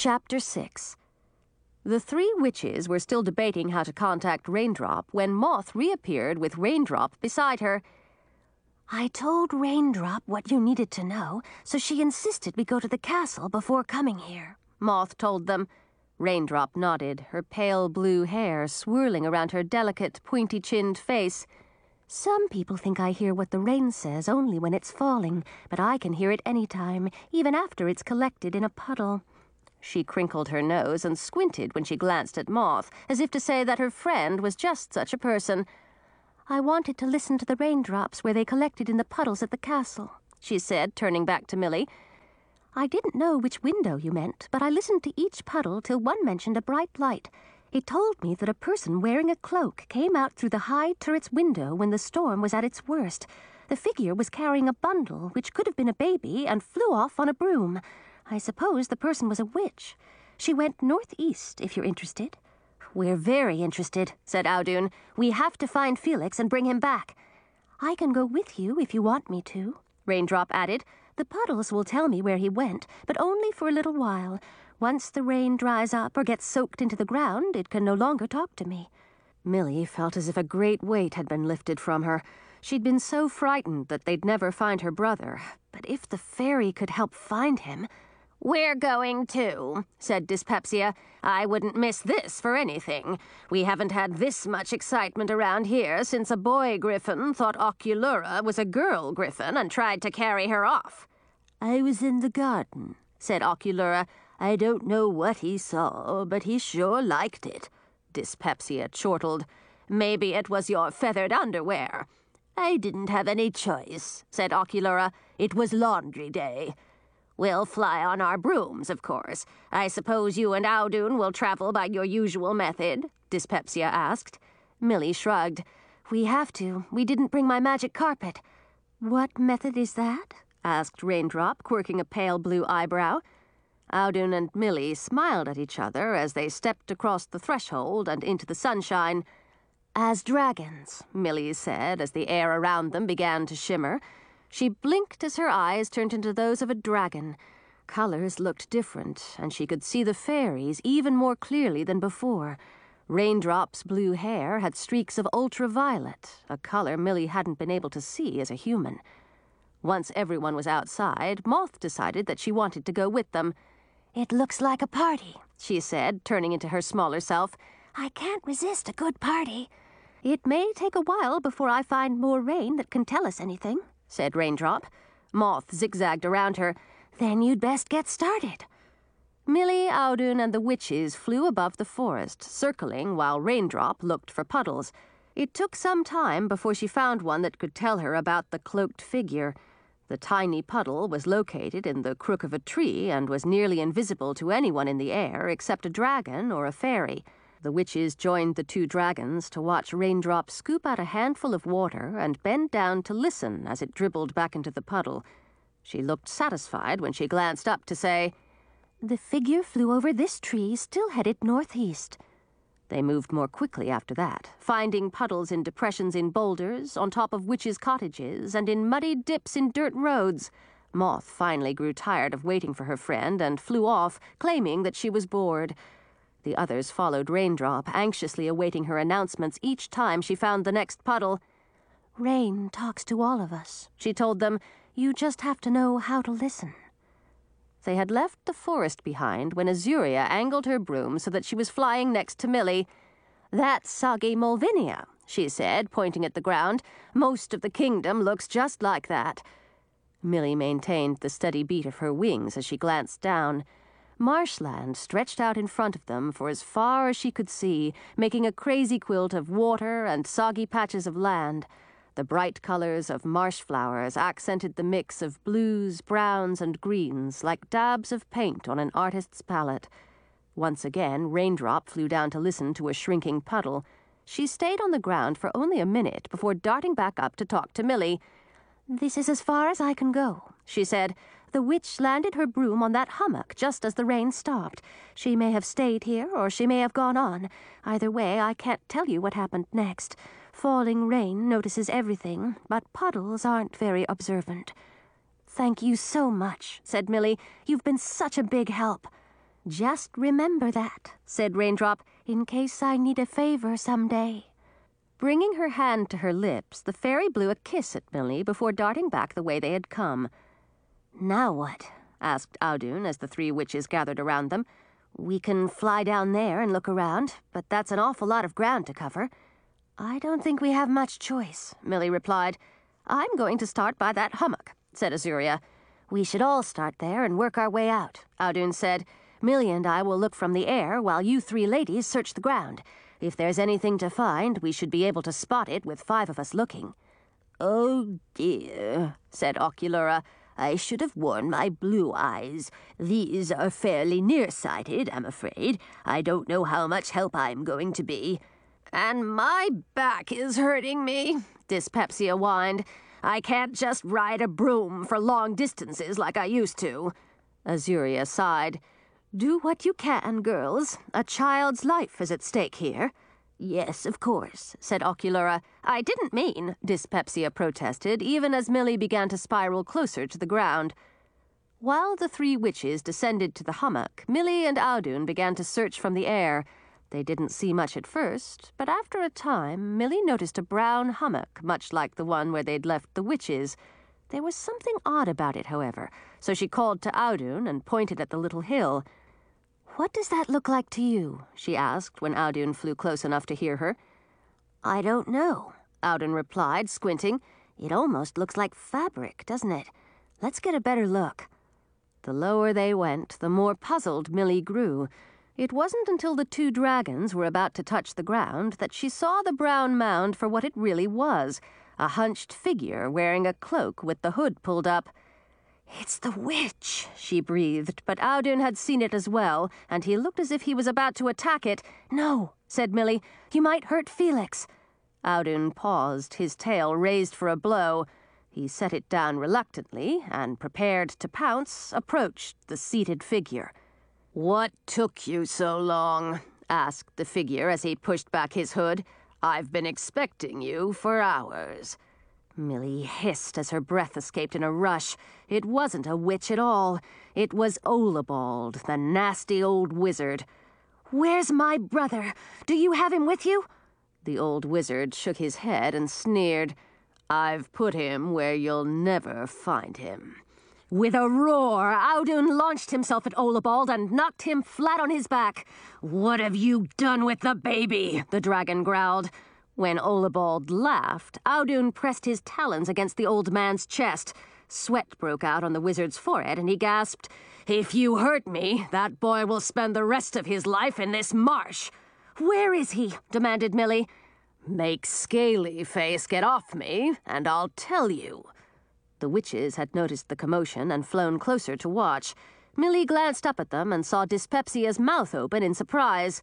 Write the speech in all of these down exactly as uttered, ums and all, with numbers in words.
Chapter six. The three witches were still debating how to contact Raindrop when Moth reappeared with Raindrop beside her. I told Raindrop what you needed to know, so she insisted we go to the castle before coming here, Moth told them. Raindrop nodded, her pale blue hair swirling around her delicate, pointy-chinned face. Some people think I hear what the rain says only when it's falling, but I can hear it any time, even after it's collected in a puddle. She crinkled her nose and squinted when she glanced at Moth, as if to say that her friend was just such a person. I wanted to listen to the raindrops where they collected in the puddles at the castle, she said, turning back to Millie. I didn't know which window you meant, but I listened to each puddle till one mentioned a bright light. It told me that a person wearing a cloak came out through the high turret's window when the storm was at its worst. The figure was carrying a bundle, which could have been a baby, and flew off on a broom. I suppose the person was a witch. She went northeast, if you're interested. We're very interested, said Audun. We have to find Felix and bring him back. I can go with you if you want me to, Raindrop added. The puddles will tell me where he went, but only for a little while. Once the rain dries up or gets soaked into the ground, it can no longer talk to me. Millie felt as if a great weight had been lifted from her. She'd been so frightened that they'd never find her brother. But if the fairy could help find him... We're going too, said Dyspepsia. I wouldn't miss this for anything. We haven't had this much excitement around here since a boy griffin thought Oculura was a girl griffin and tried to carry her off. I was in the garden, said Oculura. I don't know what he saw, but he sure liked it. Dyspepsia chortled. Maybe it was your feathered underwear. I didn't have any choice, said Oculura. It was laundry day. We'll fly on our brooms, of course. I suppose you and Audun will travel by your usual method? Dyspepsia asked. Millie shrugged. We have to. We didn't bring my magic carpet. What method is that? Asked Raindrop, quirking a pale blue eyebrow. Audun and Millie smiled at each other as they stepped across the threshold and into the sunshine. As dragons, Millie said as the air around them began to shimmer. She blinked as her eyes turned into those of a dragon. Colors looked different, and she could see the fairies even more clearly than before. Raindrop's blue hair had streaks of ultraviolet, a color Millie hadn't been able to see as a human. Once everyone was outside, Moth decided that she wanted to go with them. It looks like a party, she said, turning into her smaller self. I can't resist a good party. It may take a while before I find more rain that can tell us anything, said Raindrop. Moth zigzagged around her. Then you'd best get started. Millie, Audun, and the witches flew above the forest, circling while Raindrop looked for puddles. It took some time before she found one that could tell her about the cloaked figure. The tiny puddle was located in the crook of a tree and was nearly invisible to anyone in the air except a dragon or a fairy. The witches joined the two dragons to watch Raindrop scoop out a handful of water and bend down to listen as it dribbled back into the puddle. She looked satisfied when she glanced up to say, The figure flew over this tree, still headed northeast. They moved more quickly after that, finding puddles in depressions in boulders, on top of witches' cottages, and in muddy dips in dirt roads. Moth finally grew tired of waiting for her friend and flew off, claiming that she was bored. The others followed Raindrop, anxiously awaiting her announcements each time she found the next puddle. Rain talks to all of us, she told them. You just have to know how to listen. They had left the forest behind when Azuria angled her broom so that she was flying next to Millie. That's soggy Mulvinia, she said, pointing at the ground. Most of the kingdom looks just like that. Millie maintained the steady beat of her wings as she glanced down. Marshland stretched out in front of them for as far as she could see, making a crazy quilt of water and soggy patches of land. The bright colors of marsh flowers accented the mix of blues, browns, and greens like dabs of paint on an artist's palette. Once again, Raindrop flew down to listen to a shrinking puddle. She stayed on the ground for only a minute before darting back up to talk to Millie. This is as far as I can go, she said. The witch landed her broom on that hummock just as the rain stopped. She may have stayed here, or she may have gone on. Either way, I can't tell you what happened next. Falling rain notices everything, but puddles aren't very observant. Thank you so much, said Millie. You've been such a big help. Just remember that, said Raindrop, in case I need a favor someday. Bringing her hand to her lips, the fairy blew a kiss at Millie before darting back the way they had come. Now what? Asked Audun as the three witches gathered around them. We can fly down there and look around, but that's an awful lot of ground to cover. I don't think we have much choice, Millie replied. I'm going to start by that hummock, said Azuria. We should all start there and work our way out, Audun said. Millie and I will look from the air while you three ladies search the ground. If there's anything to find, we should be able to spot it with five of us looking. Oh dear, said Oculura. I should have worn my blue eyes. These are fairly nearsighted, I'm afraid. I don't know how much help I'm going to be. And my back is hurting me, Dyspepsia whined. I can't just ride a broom for long distances like I used to. Azuria sighed. Do what you can, girls. A child's life is at stake here. Yes, of course, said Oculura. I didn't mean, Dyspepsia protested, even as Millie began to spiral closer to the ground. While the three witches descended to the hummock, Millie and Audun began to search from the air. They didn't see much at first, but after a time, Millie noticed a brown hummock, much like the one where they'd left the witches. There was something odd about it, however, so she called to Audun and pointed at the little hill. What does that look like to you? She asked when Audun flew close enough to hear her. I don't know, Audun replied, squinting. It almost looks like fabric, doesn't it? Let's get a better look. The lower they went, the more puzzled Millie grew. It wasn't until the two dragons were about to touch the ground that she saw the brown mound for what it really was, a hunched figure wearing a cloak with the hood pulled up. It's the witch, she breathed, but Audun had seen it as well, and he looked as if he was about to attack it. No, said Millie, you might hurt Felix. Audun paused, his tail raised for a blow. He set it down reluctantly, and prepared to pounce, approached the seated figure. What took you so long? Asked the figure as he pushed back his hood. I've been expecting you for hours. Millie hissed as her breath escaped in a rush. It wasn't a witch at all. It was Olabald, the nasty old wizard. Where's my brother? Do you have him with you? The old wizard shook his head and sneered. I've put him where you'll never find him. With a roar, Audun launched himself at Olabald and knocked him flat on his back. What have you done with the baby? The dragon growled. When Olabald laughed, Audun pressed his talons against the old man's chest. Sweat broke out on the wizard's forehead, and he gasped, If you hurt me, that boy will spend the rest of his life in this marsh. Where is he? Demanded Millie. Make Scaly Face get off me, and I'll tell you. The witches had noticed the commotion and flown closer to watch. Millie glanced up at them and saw Dyspepsia's mouth open in surprise.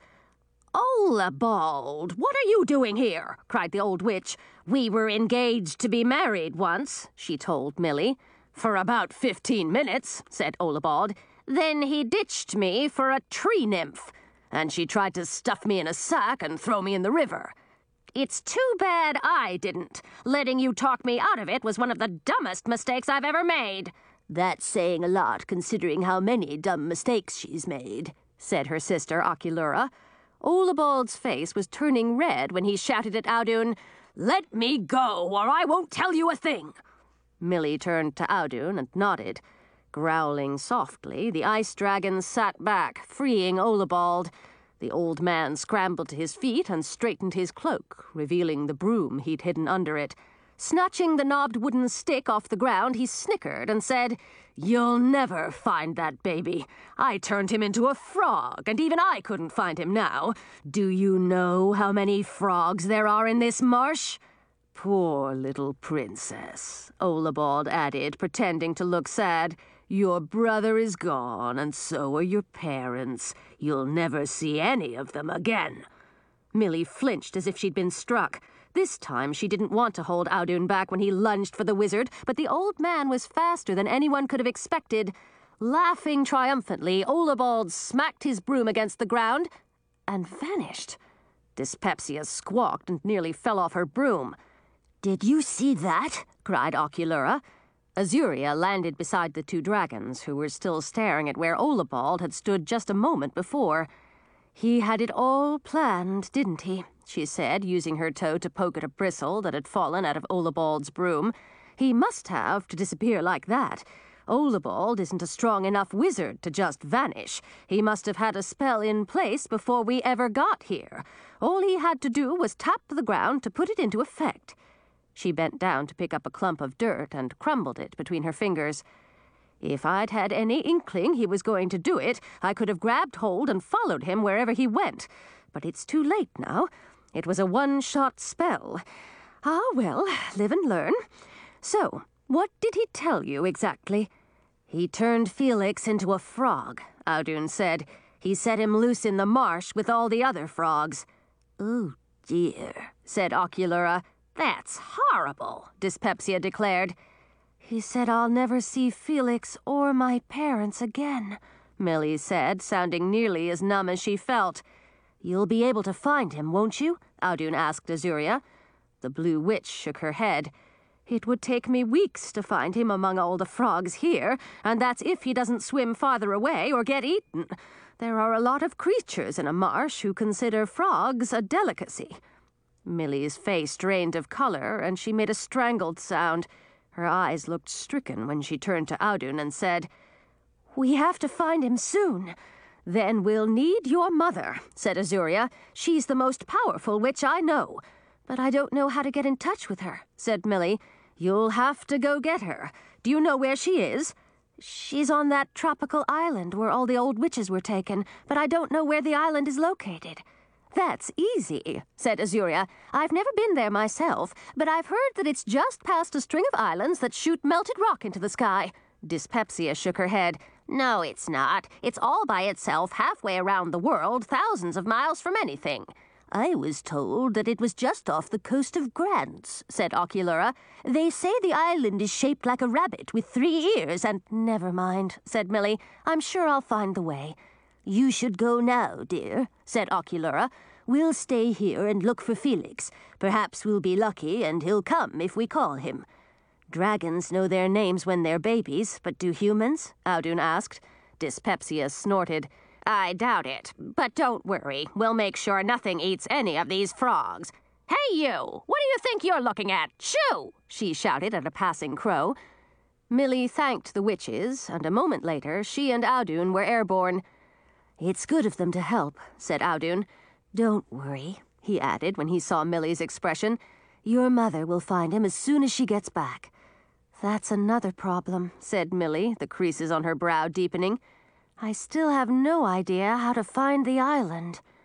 Olabald, what are you doing here? Cried the old witch. We were engaged to be married once, she told Millie. For about fifteen minutes, said Olabald. Then he ditched me for a tree nymph, and she tried to stuff me in a sack and throw me in the river. It's too bad I didn't. Letting you talk me out of it was one of the dumbest mistakes I've ever made. That's saying a lot, considering how many dumb mistakes she's made, said her sister, Oculura. Olabald's face was turning red when he shouted at Audun, Let me go, or I won't tell you a thing. Millie turned to Audun and nodded. Growling softly, the ice dragon sat back, freeing Olabald. The old man scrambled to his feet and straightened his cloak, revealing the broom he'd hidden under it. Snatching the knobbed wooden stick off the ground, he snickered and said, You'll never find that baby. I turned him into a frog, and even I couldn't find him now. Do you know how many frogs there are in this marsh? Poor little princess, Olabald added, pretending to look sad. Your brother is gone, and so are your parents. You'll never see any of them again. Millie flinched as if she'd been struck. This time she didn't want to hold Audun back when he lunged for the wizard, but the old man was faster than anyone could have expected. Laughing triumphantly, Olabald smacked his broom against the ground and vanished. Dyspepsia squawked and nearly fell off her broom. Did you see that? Cried Oculura. Azuria landed beside the two dragons, who were still staring at where Olabald had stood just a moment before. "He had it all planned, didn't he?" she said, using her toe to poke at a bristle that had fallen out of Olabald's broom. "He must have, to disappear like that. Olabald isn't a strong enough wizard to just vanish. He must have had a spell in place before we ever got here. All he had to do was tap the ground to put it into effect." She bent down to pick up a clump of dirt and crumbled it between her fingers. "If I'd had any inkling he was going to do it, I could have grabbed hold and followed him wherever he went. But it's too late now. It was a one-shot spell. Ah, well, live and learn. So, what did he tell you exactly?" "He turned Felix into a frog," Audun said. "He set him loose in the marsh with all the other frogs." "Oh, dear," said Oculura. "That's horrible," Dyspepsia declared. "He said I'll never see Felix or my parents again," Millie said, sounding nearly as numb as she felt. "You'll be able to find him, won't you?" Audun asked Azuria. The Blue Witch shook her head. "It would take me weeks to find him among all the frogs here, and that's if he doesn't swim farther away or get eaten. There are a lot of creatures in a marsh who consider frogs a delicacy." Millie's face drained of color, and she made a strangled sound. Her eyes looked stricken when she turned to Audun and said, "We have to find him soon." "Then we'll need your mother," said Azuria. "She's the most powerful witch I know." "But I don't know how to get in touch with her," said Millie. "You'll have to go get her. Do you know where she is?" "She's on that tropical island where all the old witches were taken, but I don't know where the island is located." "That's easy," said Azuria. "I've never been there myself, but I've heard that it's just past a string of islands that shoot melted rock into the sky." Dyspepsia shook her head. "No, it's not. It's all by itself halfway around the world, thousands of miles from anything." "I was told that it was just off the coast of Grants," said Oculura. "They say the island is shaped like a rabbit with three ears and—" "Never mind," said Millie. "I'm sure I'll find the way." "You should go now, dear," said Oculura. "We'll stay here and look for Felix. Perhaps we'll be lucky and he'll come if we call him." "Dragons know their names when they're babies, but do humans?" Audun asked. Dyspepsia snorted. "I doubt it, but don't worry. We'll make sure nothing eats any of these frogs. Hey, you! What do you think you're looking at? Shoo!" she shouted at a passing crow. Millie thanked the witches, and a moment later she and Audun were airborne. "It's good of them to help," said Audun. "Don't worry," he added when he saw Millie's expression. "Your mother will find him as soon as she gets back." "That's another problem," said Millie, the creases on her brow deepening. "I still have no idea how to find the island."